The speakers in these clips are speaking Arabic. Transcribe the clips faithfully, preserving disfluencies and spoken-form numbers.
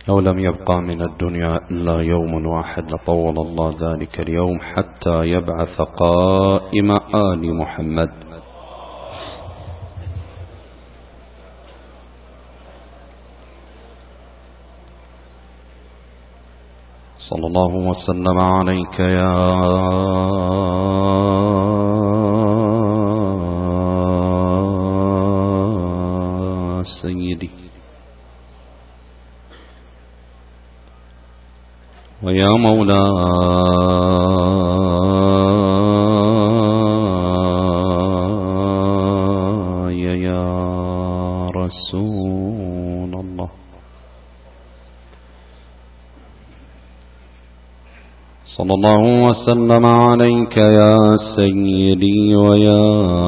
لو لم يبقى من الدنيا إلا يوم واحد لطول الله ذلك اليوم حتى يبعث قائم آل محمد صلى الله وسلم عليك يا سيدي ويا مولاي يا رسول الله صلى الله وسلم عليك يا سيدي ويا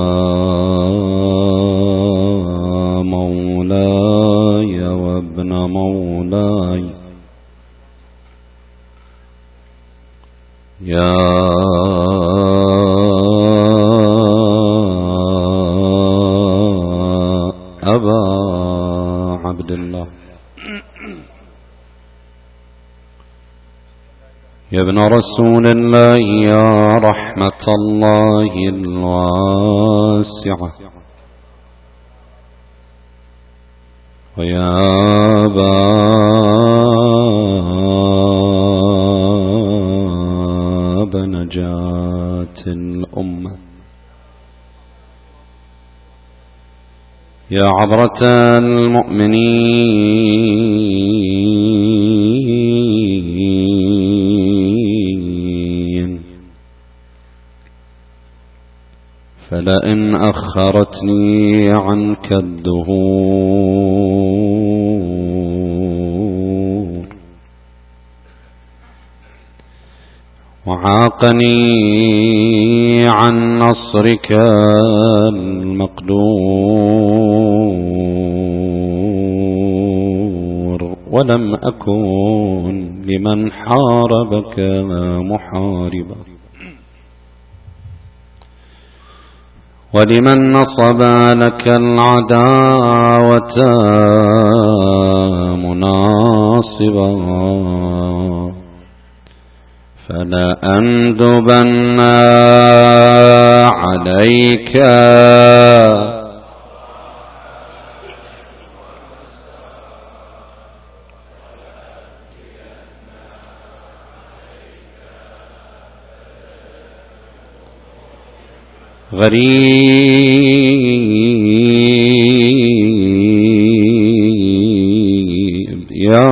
مولاي وابن مولاي يا أبا عبد الله يا ابن رسول الله يا رحمة الله الواسعة ويا باب نجاة الأمة يا عبرة المؤمنين فلئن أخرتني عنك الدهور وعاقني عن نصرك المقدور ولم أكن لمن حاربك محاربا ولمن نصب لك العداوة مناصبا فلا أندبن عليك غريب يا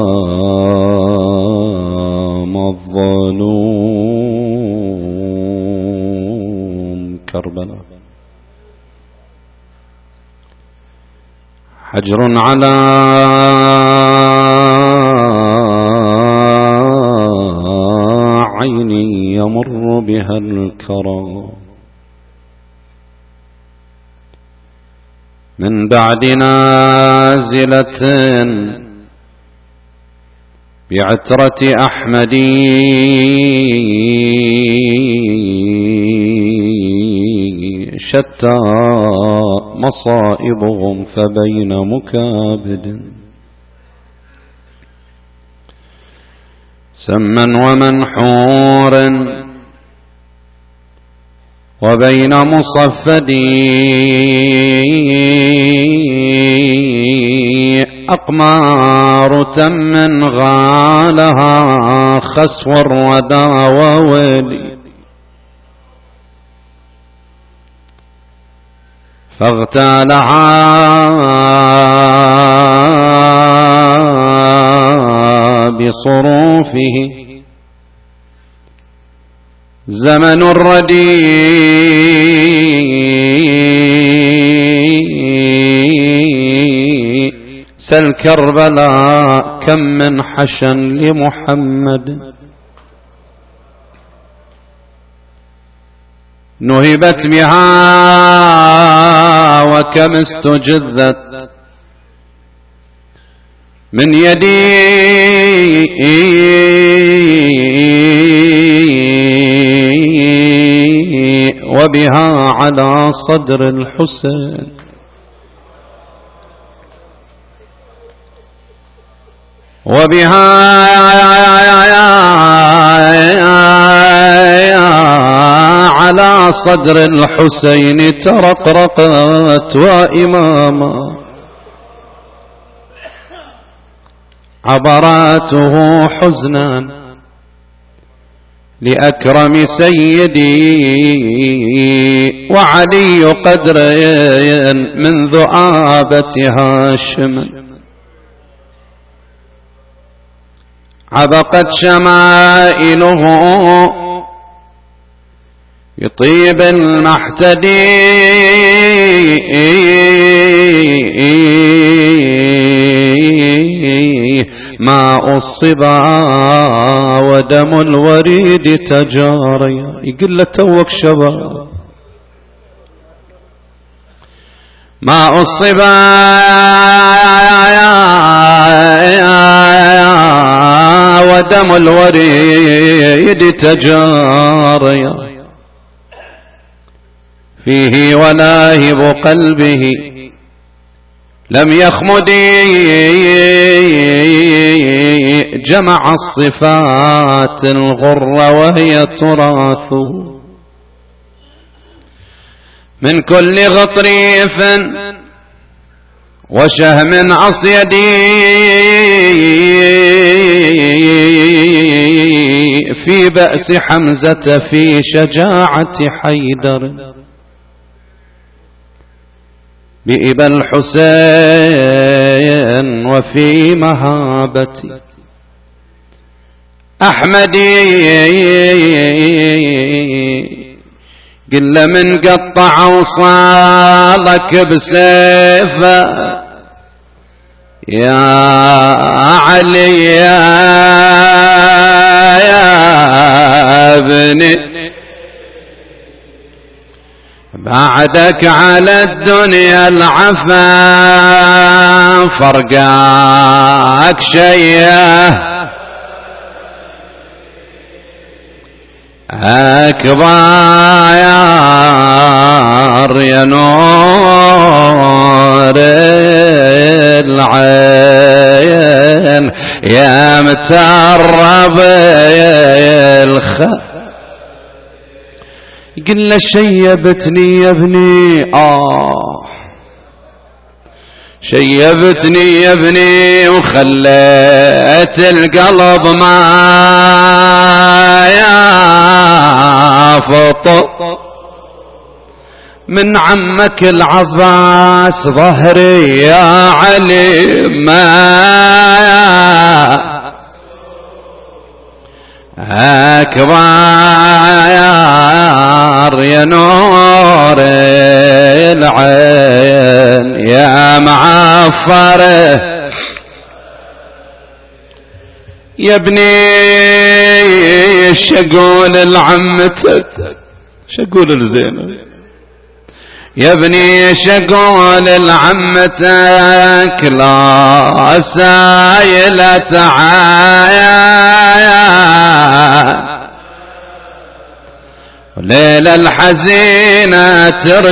مظلوم كربلاء حجر على عيني يمر بها الكرى من بعد نازلة بعترة أحمد شتى مصائبهم فبين مكابد سما ومنحور وبين مصفد أقمار تم غالها خسو الردى وولي فاغتالها بصروفه زمن الرديء سل كربلاء كم من حشا لمحمد نهبت بها وكم استجذت من يدي وبها على صدر الحسين وبها على صدر الحسين ترقرقت وإماما عبراته حزنا لأكرم سيدي وعلي قدر من ذؤابة هاشم عبقت شمائله بطيب المحتدي ماء الصبا ودم الوريد تجاريا. يقول له توك شباب ماء الصبا ودم الوريد تجاريا فيه ولاهب قلبه لم يخمد جمع الصفات الغر وهي تراثه من كل غطريف وشهم أصيدي في بأس حمزة في شجاعة حيدر بإبا الحسين وفي مهابة أحمدي قل من قطع وصالك بسيفه يا علي يا ابني بعدك على الدنيا العفا فرقاك شيه أكبر يا نور العين يا مترب الخ قل شيبتني يا ابني آه شيبتني يا ابني وخليت القلب ما يفطر من عمك العباس ظهري يا علي ما أكبر يا نور العين يا معفره يا ابني شقول لعمتك شقول لزينب يا ابني شقول لعمتك لا سايلة عايا وليلة الحزينة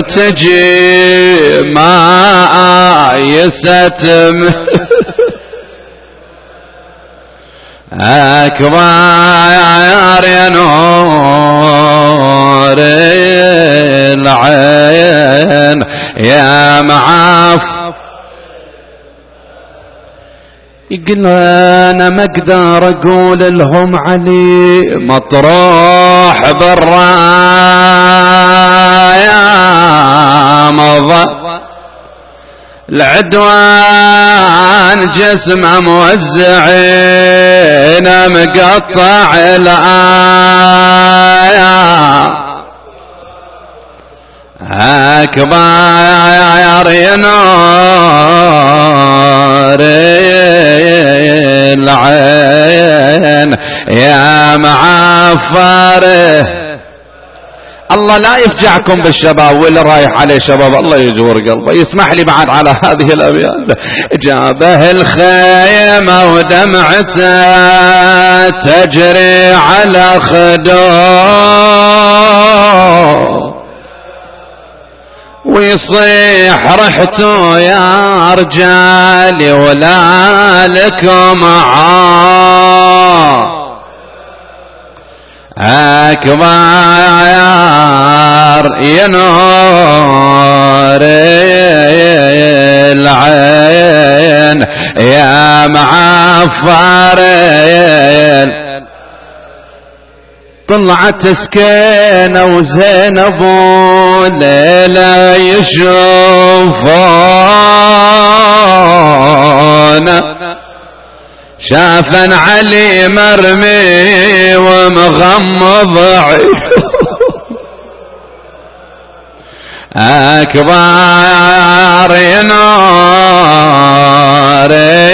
ترتجي ما يستم أكبر يا نور العين يا معاف يقول انا ما اقدر اقول لهم علي مطروح بالراية مضى العدوان جسمه موزعين مقطع الآية أكبر يا نور العين يا معفره الله لا يفجعكم بالشباب واللي رايح عليه شباب الله يجور قلبه. يسمح لي بعد على هذه الأبيات جابه الخيمة ودمعته تجري على خدوه ويصيح رحتوا يا رجالي ولا لكم عار أكبر يا نور العين يا معفرين. طلعت سكينة وزينب ليلة يشوفون شافن علي مرمي ومغمض عيون أكبر يا نور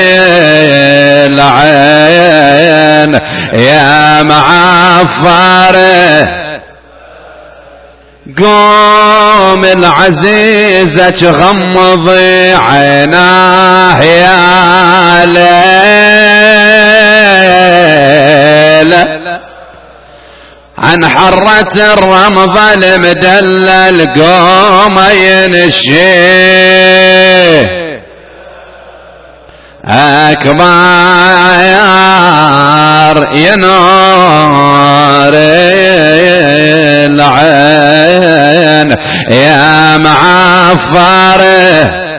العين يا معفره. قوم العزيزة غمضي عيناه يا ليل عن حرة الرمض المدلل قوم ينشيه أكبر يا نور العين يا معفره.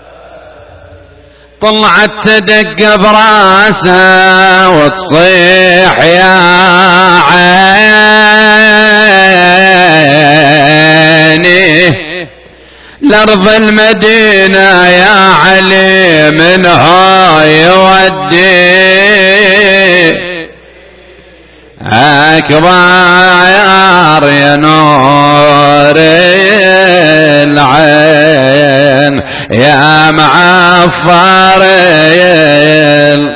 طلعت تدق براسها وتصيح يا عيني لأرض المدينة يا علي منها يودي أكبر يا نور العين يا معفرين.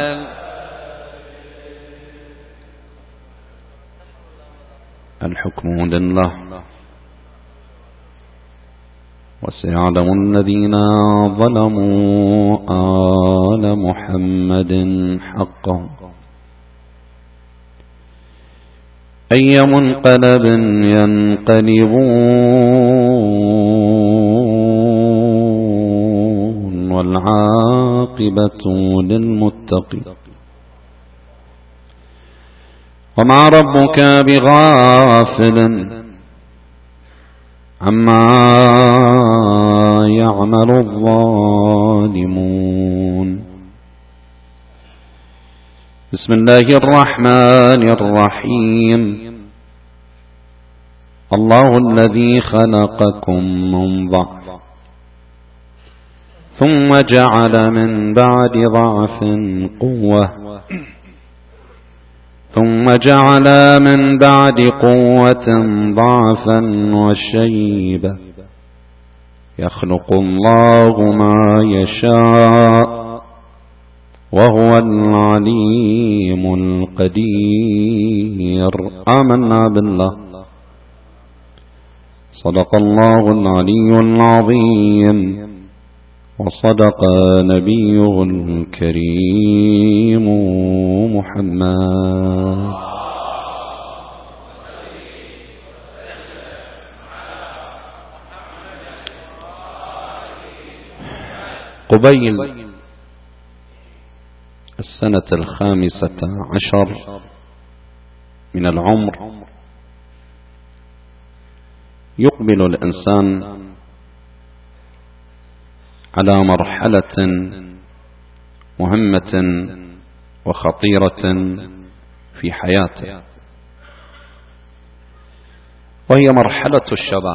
الحكم لله وسيعلم الذين ظلموا آل محمد حقهم أي منقلب ينقلبون والعاقبة للمتقين. وما ربك بغافل عما يعمل الظالمون. بسم الله الرحمن الرحيم. الله الذي خلقكم من ضعف ثم جعل من بعد ضعف قوة ثم جعل من بعد قوة ضعفا وشيبة يخلق الله ما يشاء وهو العليم القدير. آمنا بالله. صدق الله العلي العظيم وصدق نبيه الكريم محمد. قبيل السنة الخامسة عشر من العمر يقبل الإنسان على مرحلة مهمة وخطيرة في حياته، وهي مرحلة الشباب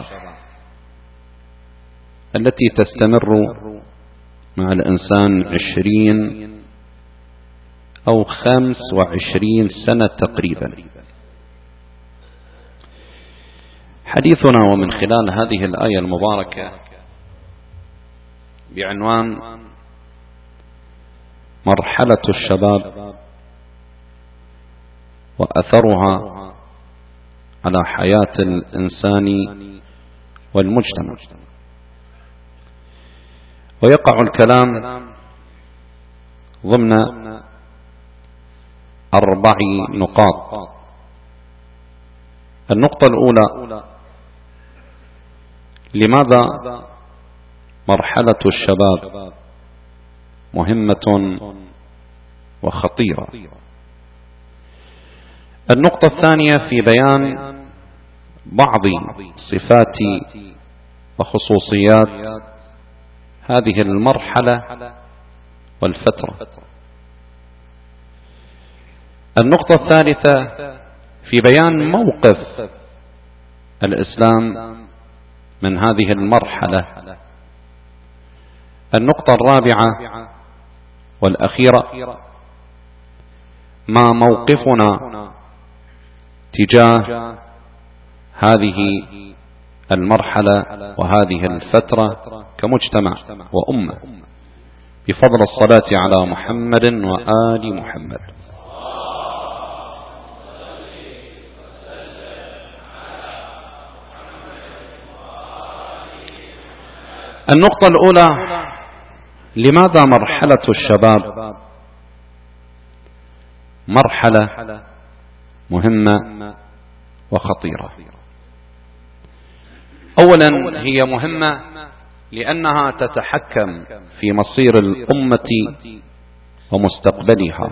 التي تستمر مع الإنسان عشرين أو خمس وعشرين سنة تقريبا. حديثنا ومن خلال هذه الآية المباركة بعنوان مرحلة الشباب وأثرها على حياة الإنسان والمجتمع. ويقع الكلام ضمن أربع نقاط. النقطة الأولى: لماذا مرحلة الشباب مهمة وخطيرة. النقطة الثانية في بيان بعض صفات وخصوصيات هذه المرحلة والفترة. النقطة الثالثة في بيان موقف الإسلام من هذه المرحلة. النقطة الرابعة والأخيرة ما موقفنا تجاه هذه المرحلة وهذه الفترة كمجتمع وأمة، بفضل الصلاة على محمد وآل محمد. النقطة الأولى: لماذا مرحلة الشباب مرحلة مهمة وخطيرة؟ أولا، هي مهمة لأنها تتحكم في مصير الأمة ومستقبلها.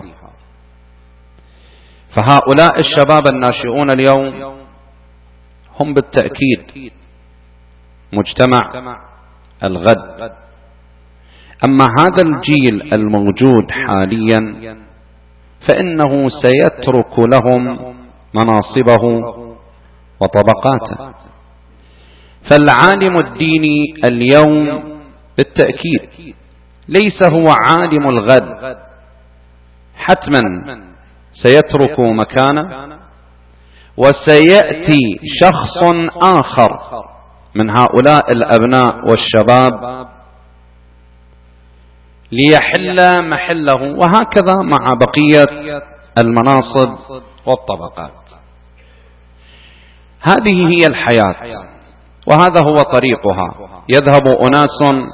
فهؤلاء الشباب الناشئون اليوم هم بالتأكيد مجتمع الغد. أما هذا الجيل الموجود حاليا فإنه سيترك لهم مناصبه وطبقاته. فالعالم الديني اليوم بالتأكيد ليس هو عالم الغد، حتما سيترك مكانه وسيأتي شخص آخر من هؤلاء الأبناء والشباب ليحل محله، وهكذا مع بقية المناصب والطبقات. هذه هي الحياة وهذا هو طريقها. يذهب أناس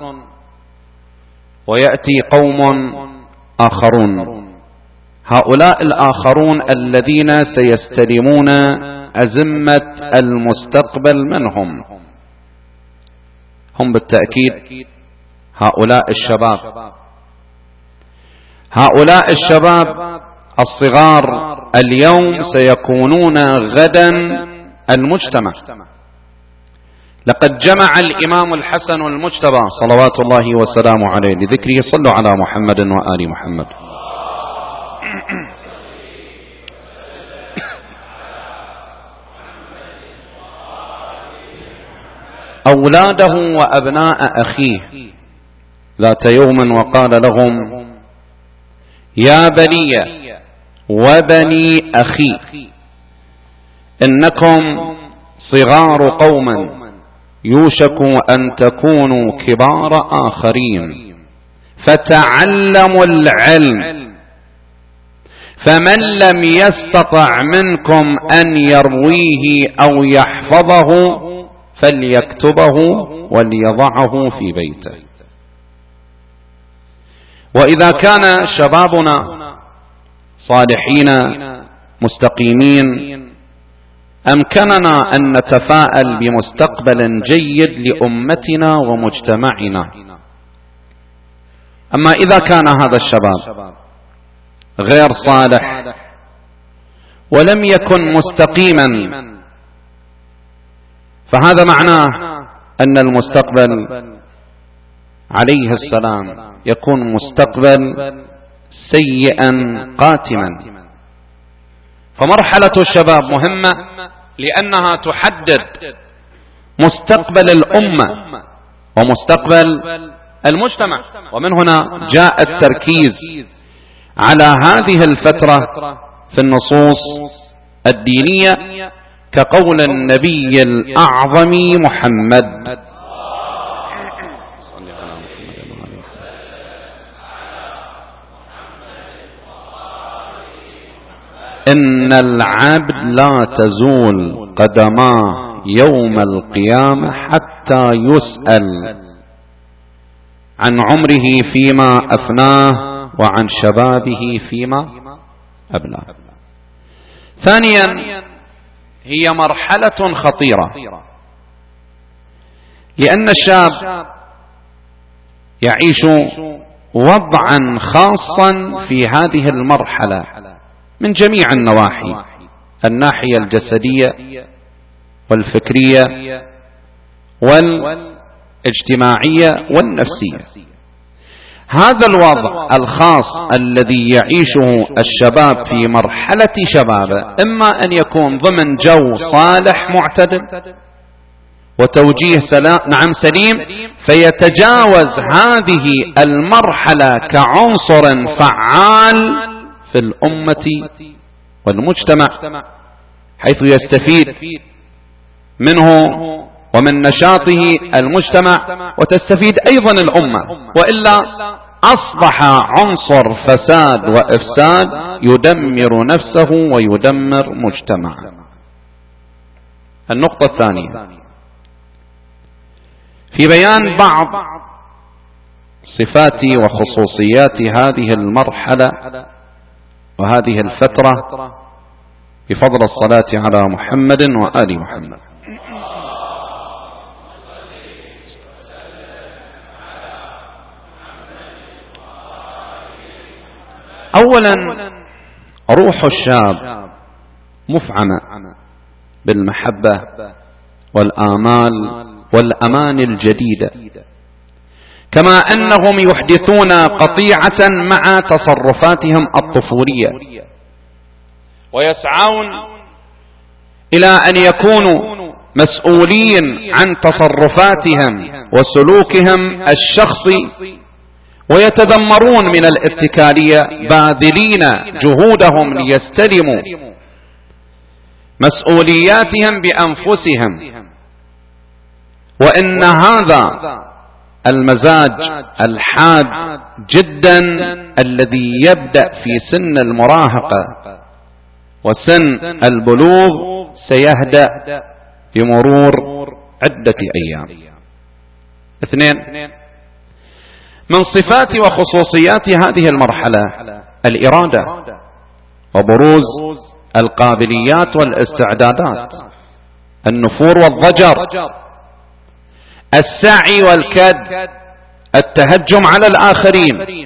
ويأتي قوم آخرون. هؤلاء الآخرون الذين سيستلمون أزمة المستقبل منهم هم بالتأكيد هؤلاء الشباب. هؤلاء الشباب الصغار اليوم سيكونون غدا المجتمع. لقد جمع الإمام الحسن المجتبى صلوات الله وسلامه عليه لذكره: صلوا على محمد وآل محمد. أولاده وأبناء أخيه ذات يوم وقال لهم: يا بني وبني أخي، إنكم صغار قوم يوشك أن تكونوا كبار آخرين، فتعلموا العلم، فمن لم يستطع منكم أن يرويه أو يحفظه فليكتبه وليضعه في بيته. وإذا كان شبابنا صالحين مستقيمين أمكننا أن نتفاءل بمستقبل جيد لأمتنا ومجتمعنا. أما إذا كان هذا الشباب غير صالح ولم يكن مستقيما فهذا معناه أن المستقبل عليه السلام يكون مستقبل سيئا قاتما. فمرحلة الشباب مهمة لأنها تحدد مستقبل الأمة ومستقبل المجتمع. ومن هنا جاء التركيز على هذه الفترة في النصوص الدينية كقول النبي الأعظم محمد: إن العبد لا تزول قدماه يوم القيامة حتى يسأل عن عمره فيما أفناه وعن شبابه فيما أبلاه. ثانيا، هي مرحلة خطيرة لأن الشاب يعيش وضعا خاصا في هذه المرحلة من جميع النواحي، الناحية الجسدية والفكرية والاجتماعية والنفسية. هذا الوضع الخاص الذي يعيشه الشباب في مرحلة شبابه إما أن يكون ضمن جو صالح معتدل وتوجيه سلام نعم سليم، فيتجاوز هذه المرحلة كعنصر فعال في الأمة والمجتمع، حيث يستفيد منه ومن نشاطه المجتمع وتستفيد أيضا الأمة، وإلا أصبح عنصر فساد وإفساد يدمر نفسه ويدمر مجتمعه. النقطة الثانية في بيان بعض صفات وخصوصيات هذه المرحلة وهذه الفترة بفضل الصلاة على محمد وآل محمد. أولا، روح الشاب مفعمة بالمحبة والآمال والأمان الجديدة، كما أنهم يحدثون قطيعة مع تصرفاتهم الطفولية، ويسعون إلى أن يكونوا مسؤولين عن تصرفاتهم وسلوكهم الشخصي، ويتذمرون من الاتكالية باذلين جهودهم ليستلموا مسؤولياتهم بأنفسهم. وإن هذا المزاج الحاد جدا الذي يبدأ في سن المراهقة وسن البلوغ سيهدأ بمرور عدة أيام. اثنين، من صفات وخصوصيات هذه المرحلة الإرادة وبروز القابليات والاستعدادات، النفور والضجر، السعي والكد، التهجم على الآخرين،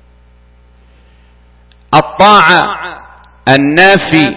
الطاعة، النافي،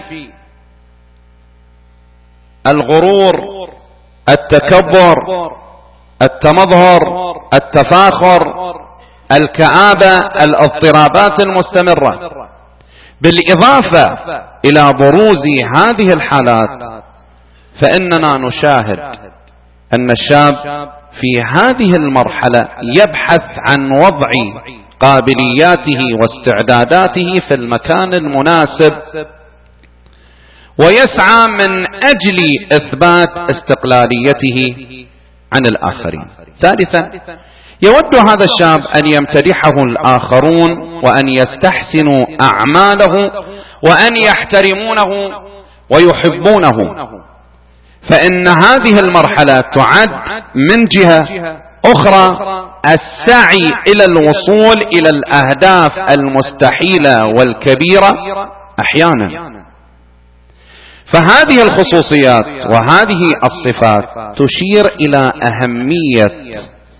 الغرور، التكبر، التمظهر، التفاخر، الكآبة، الاضطرابات المستمرة. بالإضافة إلى بروز هذه الحالات فإننا نشاهد أن الشاب في هذه المرحلة يبحث عن وضع قابلياته واستعداداته في المكان المناسب، ويسعى من أجل إثبات استقلاليته عن الآخرين. ثالثا، يود هذا الشاب أن يمتدحه الآخرون وأن يستحسنوا أعماله وأن يحترمونه ويحبونه، فإن هذه المرحلة تعد من جهة أخرى السعي إلى الوصول إلى الأهداف المستحيلة والكبيرة أحيانا. فهذه الخصوصيات وهذه الصفات تشير إلى أهمية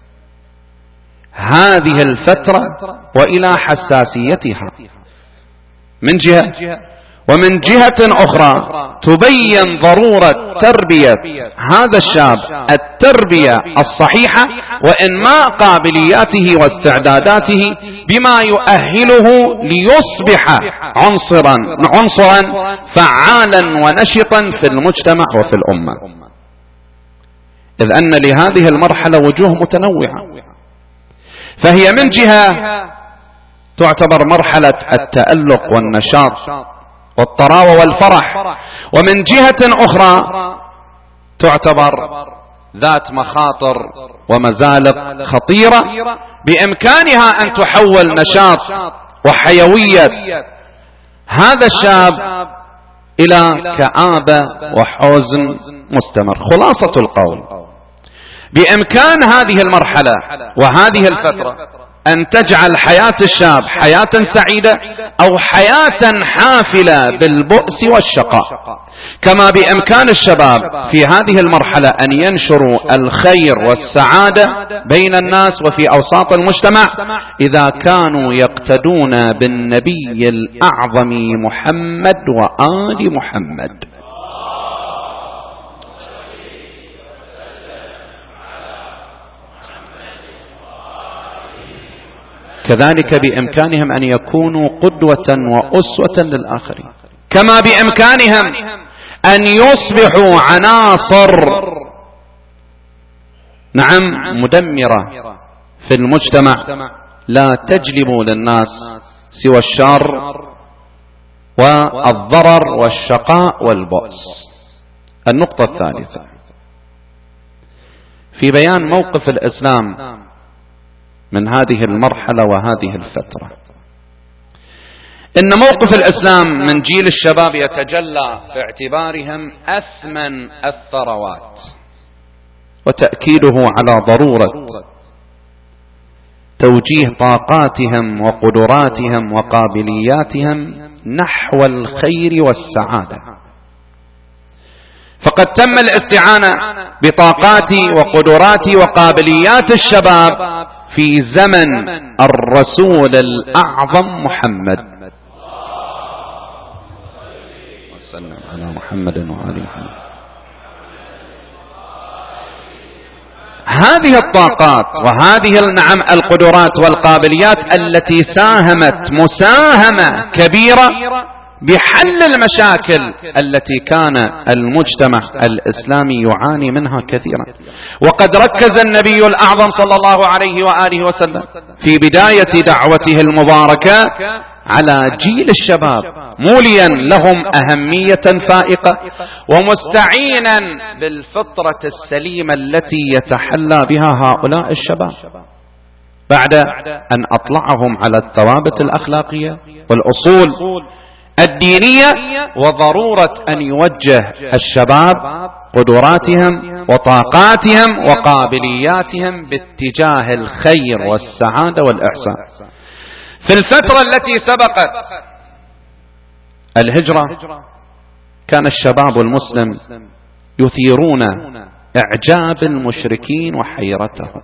هذه الفترة وإلى حساسيتها من جهة، ومن جهة أخرى تبين ضرورة تربية هذا الشاب التربية الصحيحة وإنماء قابلياته واستعداداته بما يؤهله ليصبح عنصرا عنصرا فعالا ونشطا في المجتمع وفي الأمة، إذ أن لهذه المرحلة وجوه متنوعة. فهي من جهة تعتبر مرحلة التألق والنشاط والطراوة والفرح، ومن جهة أخرى تعتبر ذات مخاطر ومزالق خطيرة بإمكانها أن تحول نشاط وحيوية هذا الشاب إلى كآبة وحزن مستمر. خلاصة القول، بإمكان هذه المرحلة وهذه الفترة أن تجعل حياة الشاب حياة سعيدة أو حياة حافلة بالبؤس والشقاء. كما بإمكان الشباب في هذه المرحلة أن ينشروا الخير والسعادة بين الناس وفي أوساط المجتمع إذا كانوا يقتدون بالنبي الأعظم محمد وآل محمد. كذلك بإمكانهم أن يكونوا قدوة وأسوة للآخرين، كما بإمكانهم أن يصبحوا عناصر نعم مدمرة في المجتمع لا تجلب للناس سوى الشر والضرر والشقاء والبؤس. النقطة الثالثة في بيان موقف الإسلام من هذه المرحلة وهذه الفترة، إن موقف الإسلام من جيل الشباب يتجلى في اعتبارهم أثمن الثروات، وتأكيده على ضرورة توجيه طاقاتهم وقدراتهم وقابلياتهم نحو الخير والسعادة. فقد تم الاستعانة بطاقات وقدرات وقابليات الشباب في زمن الرسول الأعظم محمد وسلم على محمد وآل محمد. هذه الطاقات وهذه النعم القدرات والقابليات التي ساهمت مساهمة كبيرة بحل المشاكل التي كان المجتمع الإسلامي يعاني منها كثيرا. وقد ركز النبي الأعظم صلى الله عليه وآله وسلم في بداية دعوته المباركة على جيل الشباب، موليا لهم أهمية فائقة ومستعينا بالفطرة السليمة التي يتحلى بها هؤلاء الشباب، بعد أن أطلعهم على الثوابت الأخلاقية والأصول الدينية وضرورة أن يوجه الشباب قدراتهم وطاقاتهم وقابلياتهم باتجاه الخير والسعادة والإحسان. في الفترة التي سبقت الهجرة كان الشباب المسلم يثيرون إعجاب المشركين وحيرتهم،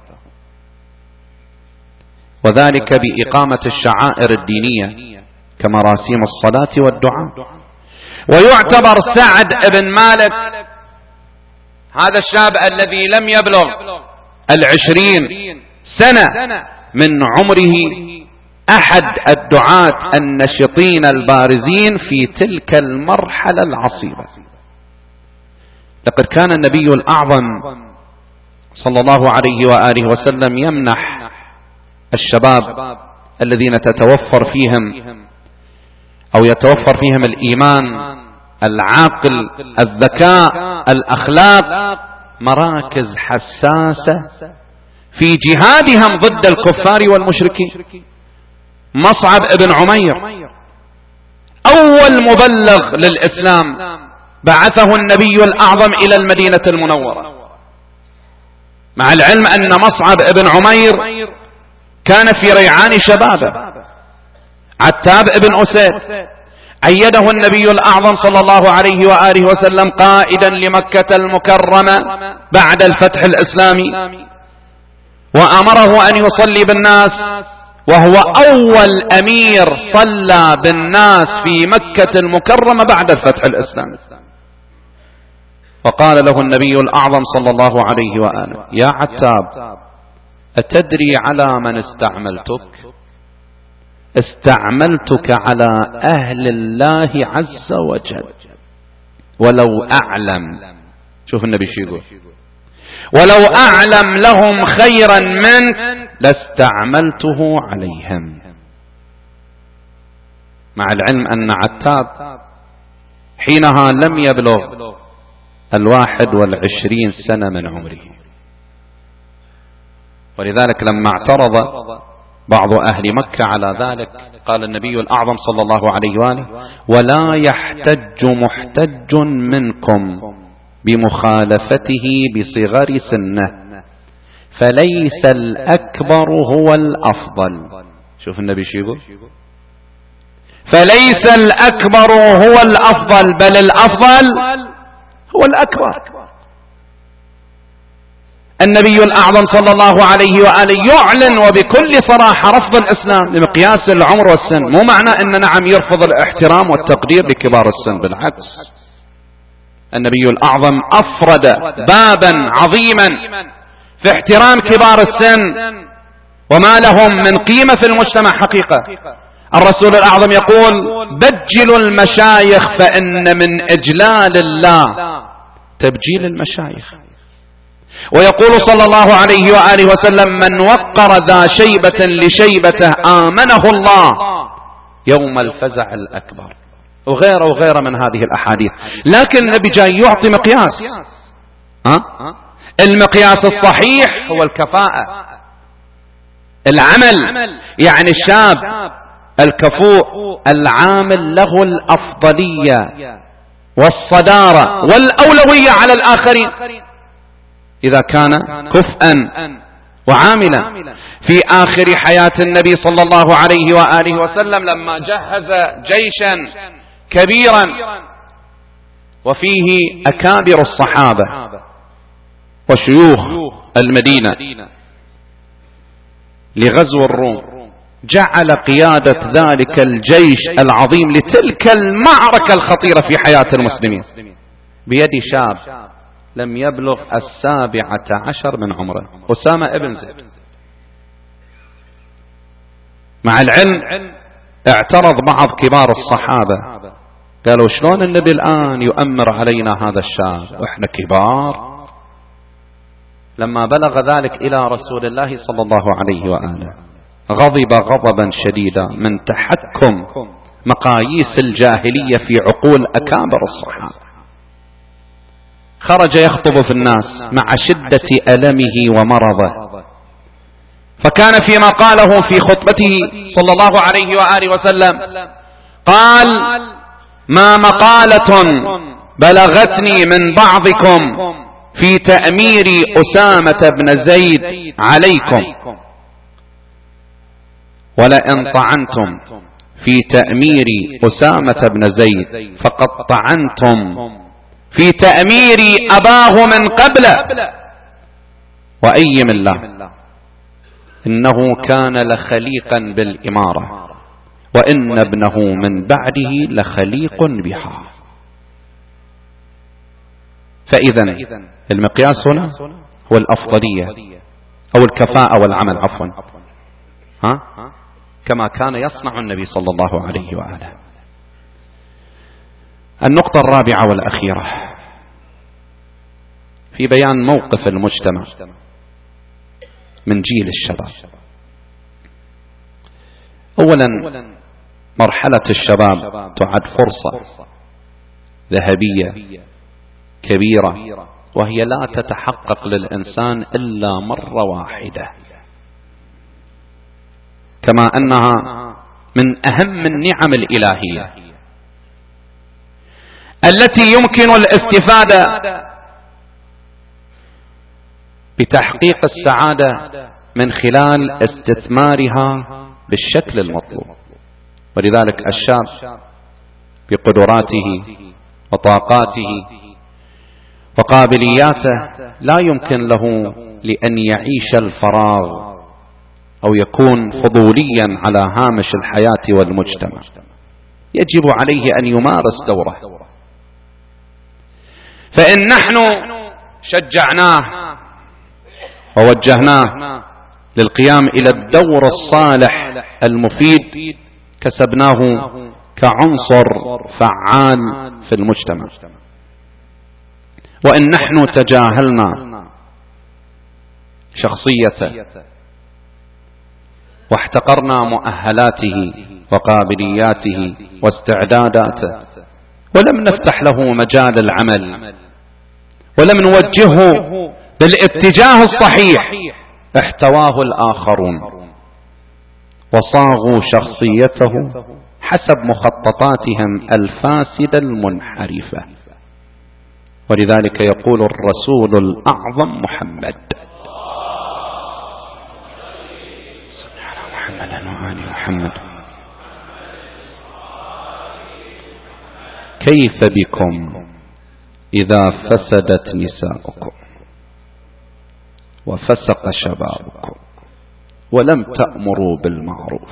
وذلك بإقامة الشعائر الدينية كمراسيم الصلاة والدعاء. ويعتبر سعد بن مالك هذا الشاب الذي لم يبلغ العشرين سنة من عمره أحد الدعاة النشطين البارزين في تلك المرحلة العصيبة. لقد كان النبي الأعظم صلى الله عليه وآله وسلم يمنح الشباب الذين تتوفر فيهم أو يتوفر فيهم الإيمان، العقل، الذكاء، الأخلاق، مراكز حساسة في جهادهم ضد الكفار والمشركين. مصعب بن عمير أول مبلغ للإسلام بعثه النبي الأعظم إلى المدينة المنورة، مع العلم أن مصعب بن عمير كان في ريعان شبابه. عتاب بن أسيد أيده النبي الأعظم صلى الله عليه وآله وسلم قائدا لمكة المكرمة بعد الفتح الإسلامي، وأمره أن يصلي بالناس، وهو أول أمير صلى بالناس في مكة المكرمة بعد الفتح الإسلامي. وقال له النبي الأعظم صلى الله عليه وآله: يا عتاب، أتدري على من استعملتك؟ استعملتك على أهل الله عز وجل، ولو أعلم، شوف النبي شو يقول، ولو أعلم لهم خيرا منك لاستعملته عليهم. مع العلم أن عتاب حينها لم يبلغ الواحد والعشرين سنة من عمره، ولذلك لما اعترض بعض أهل مكة على ذلك قال النبي الأعظم صلى الله عليه وآله: ولا يحتج محتج منكم بمخالفته بصغر سنه، فليس الأكبر هو الأفضل. شوف النبي شو يقول، فليس الأكبر هو الأفضل بل الأفضل هو الأكبر. النبي الأعظم صلى الله عليه وآله يعلن وبكل صراحة رفض الإسلام لمقياس العمر والسن. مو معنى أن نعم يرفض الاحترام والتقدير لكبار السن، بالعكس النبي الأعظم أفرد بابا عظيما في احترام كبار السن وما لهم من قيمة في المجتمع حقيقة. الرسول الأعظم يقول بجلوا المشايخ فإن من إجلال الله تبجيل المشايخ. ويقول صلى الله عليه وآله وسلم من وقر ذا شيبة لشيبته آمنه الله يوم الفزع الأكبر، وغيره وغيره من هذه الأحاديث. لكن النبي جاي يعطي مقياس، ها؟ المقياس الصحيح هو الكفاءة، العمل، يعني الشاب الكفوء العامل له الأفضلية والصدارة والأولوية على الآخرين إذا كان كفءا وعاملا. في آخر حياة النبي صلى الله عليه وآله وسلم لما جهز جيشا كبيرا وفيه أكابر الصحابة وشيوخ المدينة لغزو الروم، جعل قيادة ذلك الجيش العظيم لتلك المعركة الخطيرة في حياة المسلمين بيد شاب لم يبلغ السابعة عشر من عمره، أسامة ابن زيد. مع العلم اعترض بعض كبار الصحابة قالوا شلون النبي الآن يؤمر علينا هذا الشاب وإحنا كبار؟ لما بلغ ذلك إلى رسول الله صلى الله عليه وآله غضب غضبا شديدا من تحكم مقاييس الجاهلية في عقول أكابر الصحابة. خرج يخطب في الناس مع شدة ألمه ومرضه، فكان فيما قاله في خطبته صلى الله عليه وآله وسلم قال ما مقالة بلغتني من بعضكم في تأمير أسامة بن زيد عليكم، ولئن طعنتم في تأمير أسامة بن زيد فقد طعنتم في تأمير أباه من قبل. وأيم الله إنه كان لخليقا بالإمارة وإن ابنه من بعده لخليق بها. فإذا المقياس هنا هو الأفضلية أو الكفاءة والعمل عفوا، ها؟ كما كان يصنع النبي صلى الله عليه وآله. النقطة الرابعة والأخيرة في بيان موقف المجتمع من جيل الشباب. أولا مرحلة الشباب تعد فرصة ذهبية كبيرة، وهي لا تتحقق للإنسان إلا مرة واحدة، كما أنها من أهم النعم الإلهية التي يمكن الاستفادة بتحقيق السعادة من خلال استثمارها بالشكل المطلوب. ولذلك الشاب بقدراته وطاقاته وقابلياته لا يمكن له لأن يعيش الفراغ أو يكون فضوليا على هامش الحياة والمجتمع، يجب عليه أن يمارس دوره. فإن نحن شجعناه ووجهناه للقيام إلى الدور الصالح المفيد كسبناه كعنصر فعال في المجتمع. وإن نحن تجاهلنا شخصيته واحتقرنا مؤهلاته وقابلياته واستعداداته ولم نفتح له مجال العمل ولم نوجهه بالاتجاه الصحيح، احتواه الآخرون وصاغوا شخصيته حسب مخططاتهم الفاسدة المنحرفة. ولذلك يقول الرسول الأعظم محمد وآل محمد. كيف بكم إذا فسدت نساؤكم وفسق شبابكم ولم تأمروا بالمعروف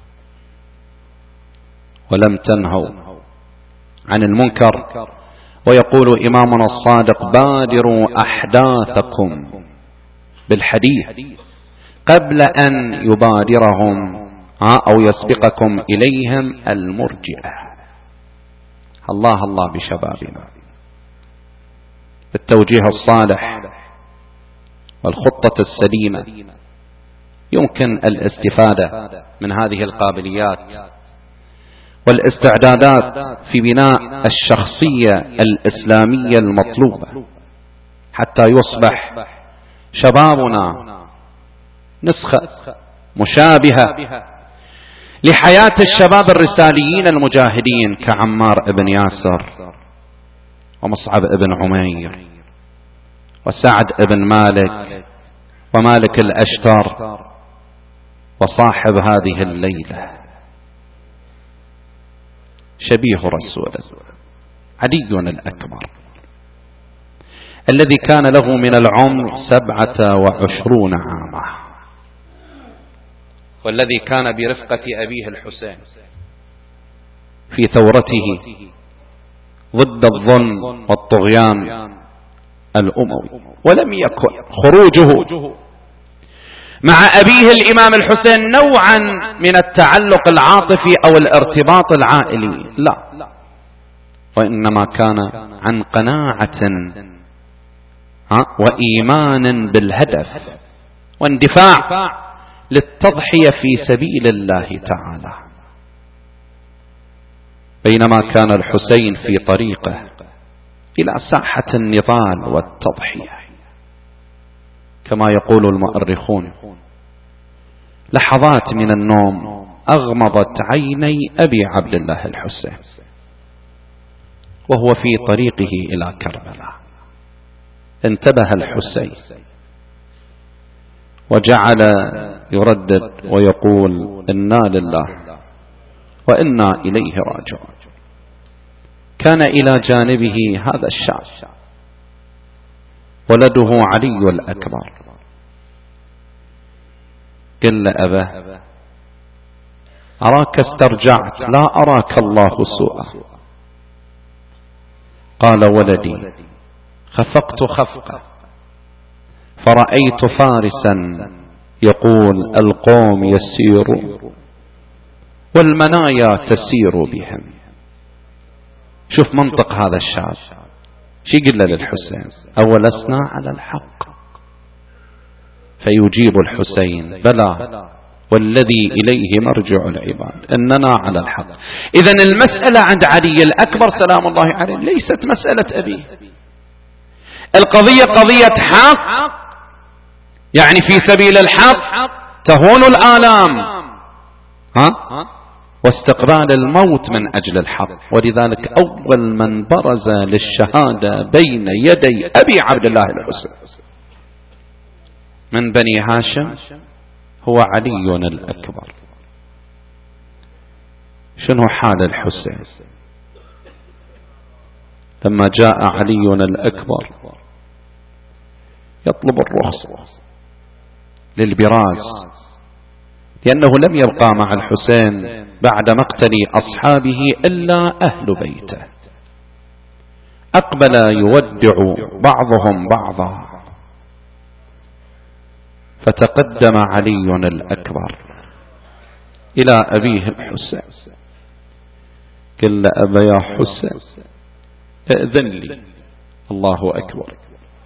ولم تنهوا عن المنكر؟ ويقول إمامنا الصادق: بادروا أحداثكم بالحديث قبل أن يبادرهم أو يسبقكم إليهم المرجئة. الله الله بشبابنا بالتوجيه الصالح والخطة السليمة يمكن الاستفادة من هذه القابليات والاستعدادات في بناء الشخصية الإسلامية المطلوبة حتى يصبح شبابنا نسخة مشابهة لحياة الشباب الرساليين المجاهدين كعمار بن ياسر ومصعب بن عمير وسعد بن مالك ومالك الأشتر وصاحب هذه الليلة شبيه رسول علي الأكبر الذي كان له من العمر سبعة وعشرون عاما، والذي كان برفقة أبيه الحسين في ثورته ضد الظلم والطغيان الأموي، ولم يكن خروجه مع أبيه الإمام الحسين نوعا من التعلق العاطفي أو الارتباط العائلي، لا، وإنما كان عن قناعة وإيمان بالهدف واندفاع للتضحية في سبيل الله تعالى. بينما كان الحسين في طريقه إلى ساحة النضال والتضحية، كما يقول المؤرخون: لحظات من النوم أغمضت عيني أبي عبد الله الحسين وهو في طريقه إلى كربلاء، انتبه الحسين وجعل يردد ويقول: إنا لله وإنا إليه راجعون. كان إلى جانبه هذا الشاب ولده علي الأكبر. قل أباه: أراك استرجعت، لا أراك الله سوءا. قال: ولدي خفقت خفقة فرأيت فارسا يقول: القوم يسير والمنايا تسير بهم. شوف منطق هذا الشاب، شي قل للحسين: أولسنا على الحق؟ فيجيب الحسين: بلى والذي إليه مرجع العباد، إننا على الحق. إذن المسألة عند علي الأكبر سلام الله عليه ليست مسألة أبيه، القضية قضية حق، يعني في سبيل الحق تهون الآلام ها واستقبال الموت من أجل الحق. ولذلك أول من برز للشهادة بين يدي أبي عبد الله الحسين من بني هاشم هو علي الأكبر. شنو حال الحسين لما جاء علي الأكبر يطلب الرخصة للبراز، لأنه لم يبقى مع الحسين بعد مقتل أصحابه إلا أهل بيته. أقبل يودع بعضهم بعضا، فتقدم علي الأكبر إلى أبيه الحسين قال: أبا يا حسين ائذن لي. الله أكبر.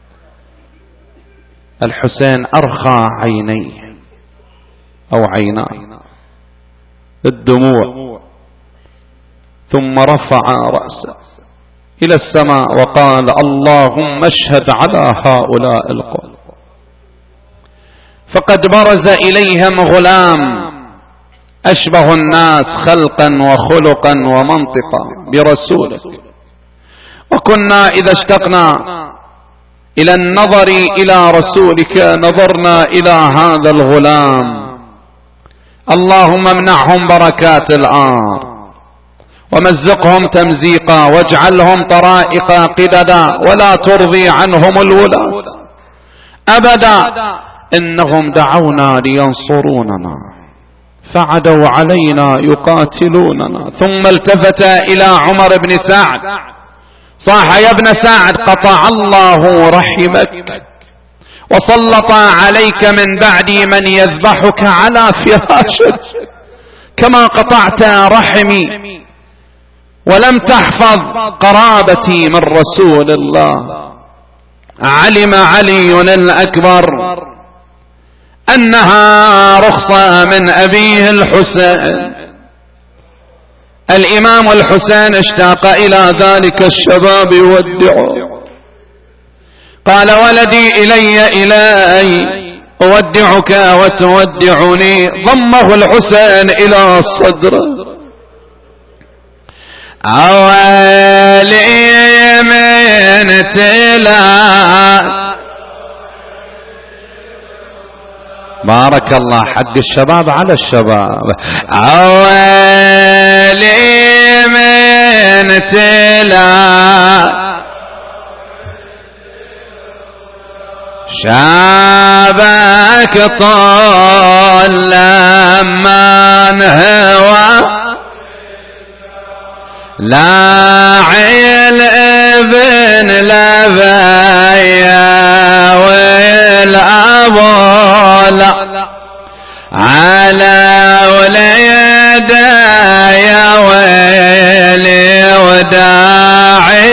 الحسين أرخى عينيه أو عيناه الدموع، ثم رفع رأسه إلى السماء وقال: اللهم اشهد على هؤلاء القوم، فقد برز إليهم غلام أشبه الناس خلقا وخلقا ومنطقا برسولك، وكنا إذا اشتقنا إلى النظر إلى رسولك نظرنا إلى هذا الغلام اللهم امنعهم بركات الآن ومزقهم تمزيقا واجعلهم طرائق قددا ولا ترضي عنهم الولاة أبدا، إنهم دعونا لينصروننا فعدوا علينا يقاتلوننا. ثم التفت إلى عمر بن سعد صاح: يا ابن سعد قطع الله رحمك وسلط عليك من بعدي من يذبحك على فراشك كما قطعت رحمي ولم تحفظ قرابتي من رسول الله. علم علي الأكبر أنها رخصة من أبيه الحسين. الإمام الحسين اشتاق إلى ذلك الشباب يودعه، قال: ولدي إلي إلي أودعك وتودعني. ضمه الحسين إلى صدره. أولي من تلا بارك الله، حق الشباب على الشباب. أولي من تلا شابك طال لما انهوى لا عيل ابن لبيا والابولا على وليدا يا ويلي وداعي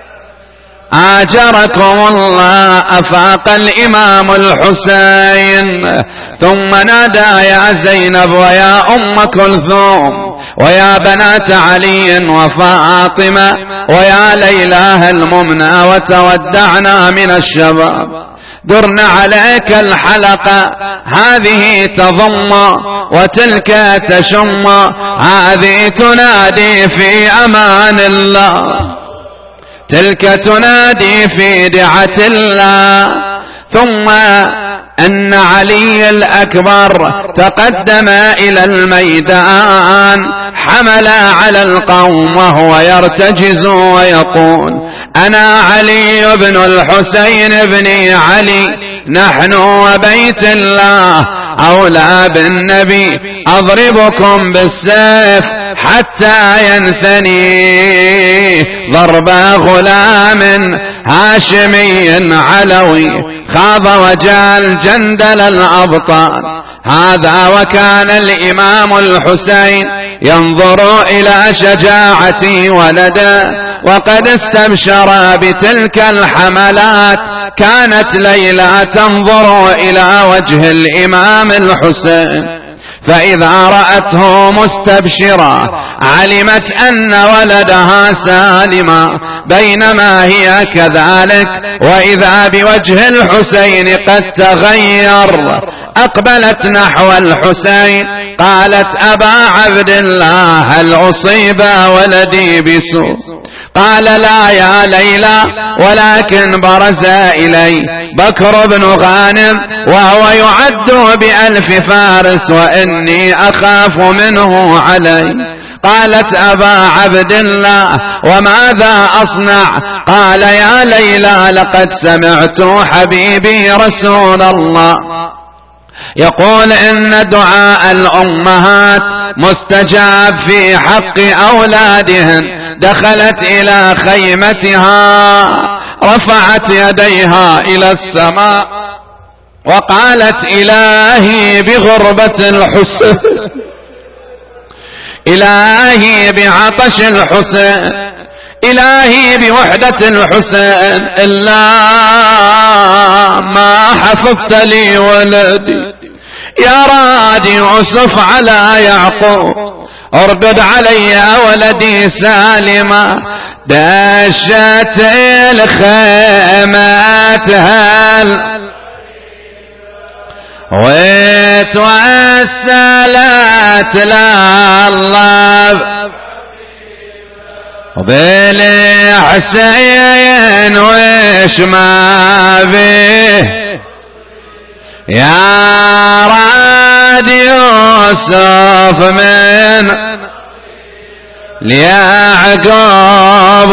آجركم الله. أفاق الإمام الحسين ثم نادى: يا زينب ويا أم كلثوم ويا بنات علي وفاطمة ويا ليلى الممنى وتودعنا من الشباب، درن عليك الحلقة، هذه تضم وتلك تشم، هذه تنادي في أمان الله، تلك تنادي في دعة الله. ثم أن علي الأكبر تقدم إلى الميدان، حمل على القوم وهو يرتجز ويقول: أنا علي بن الحسين بن علي، نحن وبيت الله أولى بالنبي، أضربكم بالسيف حتى ينثني ضرب غلام هاشمي علوي خاض وجال جندل الأبطال. هذا وكان الإمام الحسين ينظر إلى شجاعة ولده وقد استبشر بتلك الحملات. كانت ليلى تنظر إلى وجه الإمام الحسين، فإذا رأته مستبشرا علمت أن ولدها سالما، بينما هي كذلك وإذا بوجه الحسين قد تغير. أقبلت نحو الحسين قالت: أبا عبد الله هل أصيب ولدي بسوء؟ قال: لا يا ليلى، ولكن برز إلي بكر بن غانم وهو يعد بألف فارس وإني أخاف منه علي. قالت: أبا عبد الله وماذا أصنع؟ قال: يا ليلى، لقد سمعت حبيبي رسول الله يقول إن دعاء الأمهات مستجاب في حق أولادهن. دخلت إلى خيمتها رفعت يديها إلى السماء وقالت: إلهي بغربة الحسين، إلهي بعطش الحسين، إلهي بوحدة الحسين، إلا ما حفظت لي ولدي يا رادي يوسف على يعقوب، اربد علي ولدي سالما. دشت الخيمات هل وتوسلت لله بالحسين وش ما به يا رادي ينادي يوسف من ليعقوب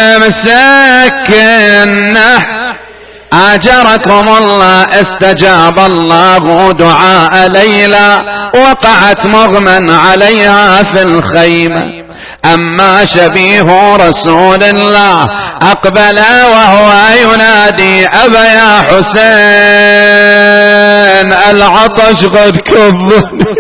ومسكنه أجركم الله. استجاب الله دعاء ليلى وقعت مغمى عليها في الخيمة. أما شبيه رسول الله أقبل وهو ينادي أبا يا حسين العطش قد كبني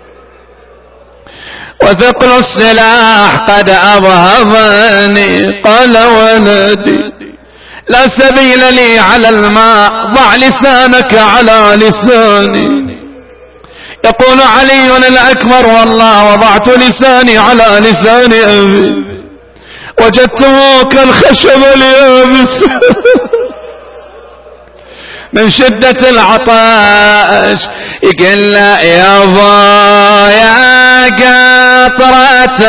وثقل السلاح قد أبهضني. قال ولدي لا سبيل لي على الماء ضع لسانك على لساني. يقول علي الأكبر والله وضعت لساني على لسان أبي وجدته كالخشب اليابس من شدة العطش. يقول له يا ضايا قطرة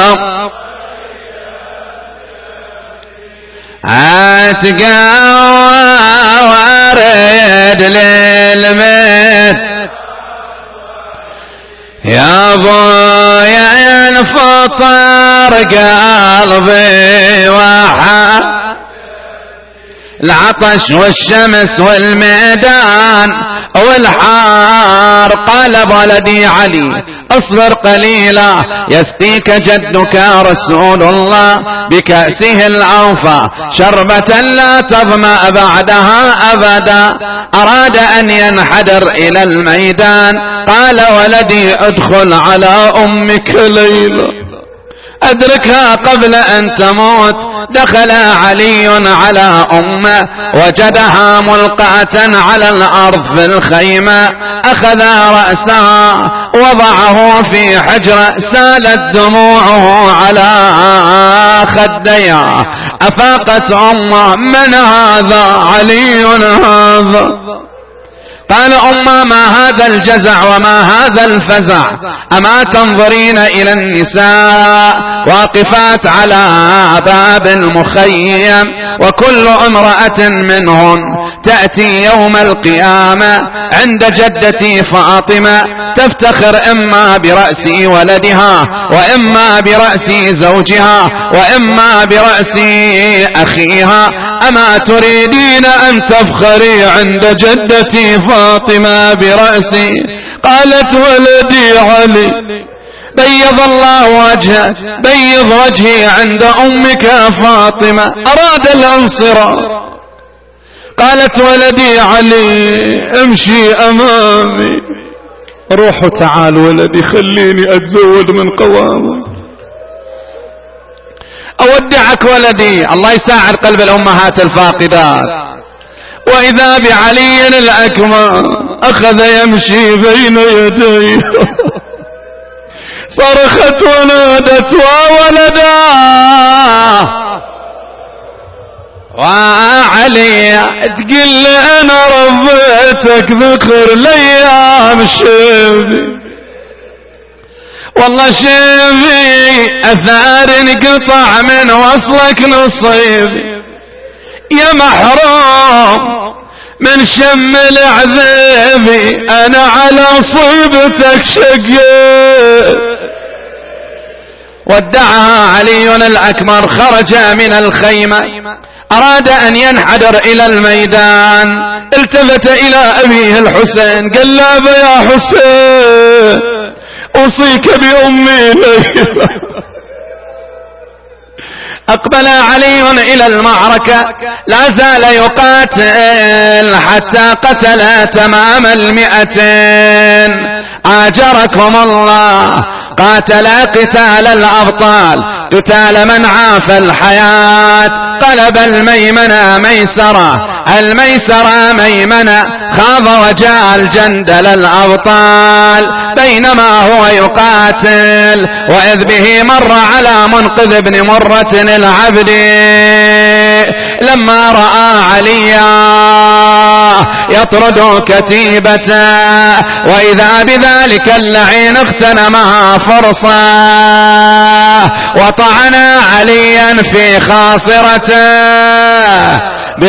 أتقوى وارد للميت يا ضايا الفطر قلبي وحا العطش والشمس والميدان والحار. قال ولدي علي اصبر قليلا يسقيك جدك رسول الله بكأسه الأوفى شربة لا تظمأ بعدها أبدا. أراد أن ينحدر إلى الميدان. قال ولدي ادخل على أمك ليلى أدركها قبل أن تموت. دخل علي على أمه وجدها ملقاة على الأرض في الخيمة. أخذ رأسها وضعه في حجرة سالت دموعه على خديها. أفاقت أمه من هذا؟ علي هذا. قال أمه ما هذا الجزع وما هذا الفزع؟ أما تنظرين إلى النساء واقفات على باب المخيم وكل امرأة منهن تأتي يوم القيامة عند جدتي فاطمة تفتخر إما برأس ولدها وإما برأس زوجها وإما برأس أخيها. أما تريدين أن تفخري عند جدتي فاطمة برأسي؟ قالت ولدي علي بيض الله وجهك بيض وجهي عند أمك فاطمة. أراد الانصراف. قالت ولدي علي امشي أمامي. روح تعال ولدي خليني أتزوج من قوامك. أودعك ولدي. الله يساعد قلب الأمهات الفاقدات. وإذا بعلي الأكبر أخذ يمشي بين يديه صرخت ونادت وولدا وعلي تقول لي أنا ربيتك ذكر ليام شيبي والله شيبي أثار انقطع من وصلك نصيبي يا محروم من شم العذابي أنا على صيبتك شقيت. ودعها علي الأكبر خرج من الخيمة أراد أن ينحدر إلى الميدان. التفت إلى أبيه الحسين قال له أبا يا حسين أوصيك بأمي ليلى. أقبل علي إلى المعركة لا زال يقاتل حتى قتل تمام المئتين. آجركم الله قاتل قتال الأبطال قتال من عاف الحياة. قلب الميمنة ميسرة الميسرة ميمنة خاض وجاء الجندل الأبطال بينما هو يقاتل وإذ به مر على منقذ بن مرة العبدي لما رأى عليا يطرد كتيبته وإذا بذلك اللعين اغتنمها فرصة وطعن عليا في خاصرته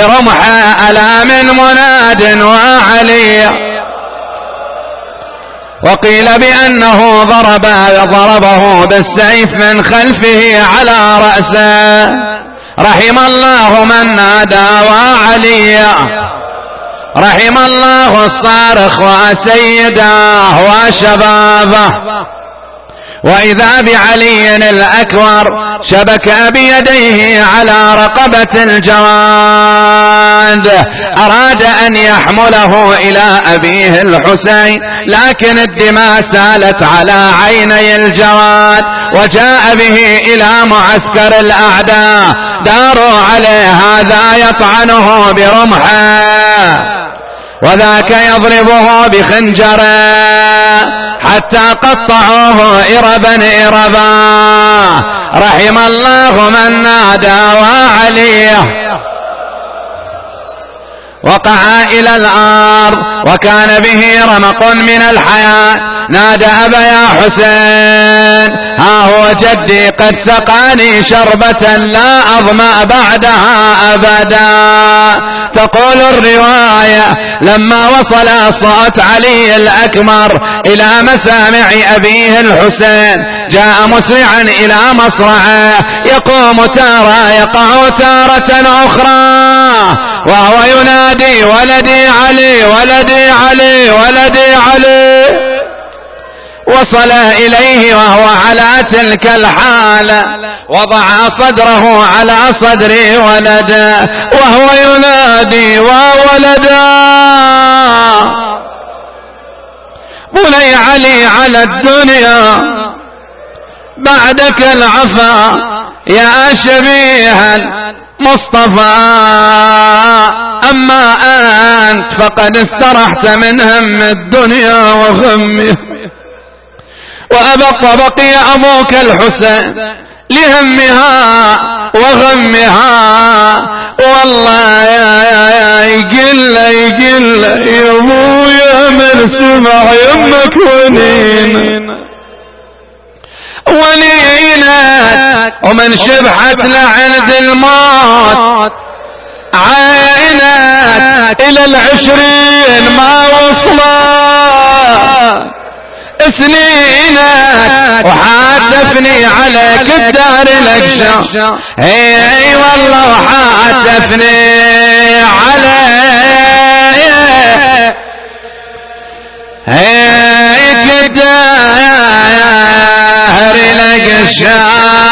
برمح ألام مناد وعلي وقيل بأنه ضرب ضربه بالسيف من خلفه على رأسه. رحم الله من نادى وعليا، رحم الله الصارخ وسيداه وشبابه. وإذا بعلي الأكبر شبك بيديه على رقبة الجواد، أراد أن يحمله إلى أبيه الحسين، لكن الدماء سالت على عيني الجواد، وجاء به إلى معسكر الأعداء، داروا عليه هذا يطعنه برمحه وذاك يضربه بخنجره حتى قطعوه إربا إربا. رحم الله من نادى وعليه. وقع إلى الأرض وكان به رمق من الحياة، نادى أبا يا حسين، ها هو جدي قد سقاني شربة لا أظمأ بعدها أبدا. تقول الرواية لما وصل صوت علي الأكبر إلى مسامع أبيه الحسين جاء مسرعا إلى مصرعه، يقوم تارة يقع تارة أخرى وهو ينادي ولدي علي ولدي علي ولدي علي. وصل إليه وهو على تلك الحالة، وضع صدره على صدر ولده وهو ينادي وولدا. بني علي على الدنيا بعدك العفا يا شبيه المصطفى، أما أنت فقد استرحت من هم الدنيا وغمه. وأبق بقي أبوك الحسين لهمها وغمها، والله يا يا يقل يقل يا ابويا من سمع يمك ونين ولينك ومن شبحت لعند الموت عينك إلى العشرين ما وصلت سنينك وحاتفني عليك الدار الأقشى. اي والله وحاتفني عليك هيك الدار الأقشى.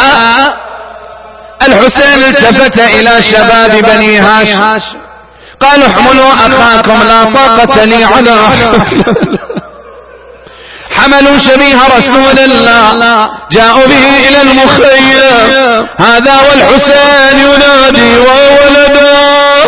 الحسين التفت إلى شباب بني هاشم قالوا احملوا أخاكم لا طاقة لي على حملوا شبيه رسول الله جاءوا به إلى المخيم، هذا والحسين ينادي وولده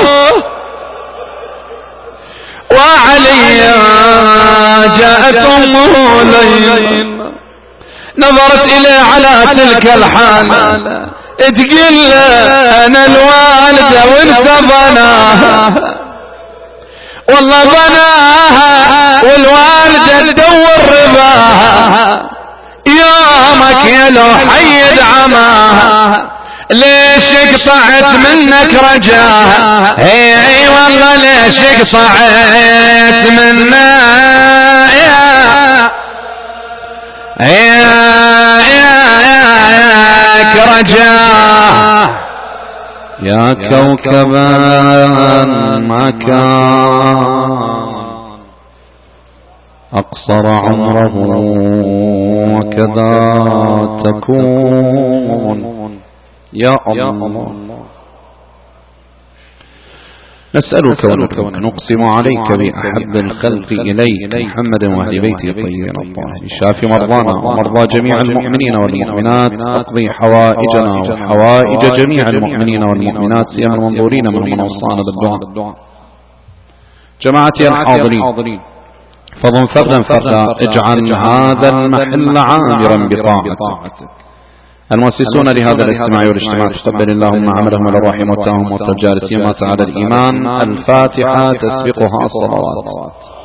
وعلي. جاءت أمه ليل نظرت إليه على تلك الحالة تقول أنا الوالدة وانت بناها، والله بناها والوالدة تدور رباها، يومك يا لو حيد عماها ليش قطعت منك رجاها. اي والله ليش قطعت منك يا رجاها. يا كوكبا ما كان أقصر عمره وكذا تكون يا الله. نسألك ونكرمك نقسم عليك بأحب الخلق إليك محمد وأهل بيته الطيبين الطاهرين. شافي مرضانا ومرضى جميع المؤمنين والمؤمنات، اقضي حوائجنا وحوائج جميع المؤمنين والمؤمنات سيما المنظورين منهم وصانا بالدعاء. جماعتي الحاضرين فضل فردا فردا اجعل هذا المحل عامرا بطاعتك. المؤسسون لهذا الاجتماع والاجتماع تقبل اللهم عملهم الرحيم وتاهم والتجار سيما على الإيمان. الفاتحة تسبقها الصلوات.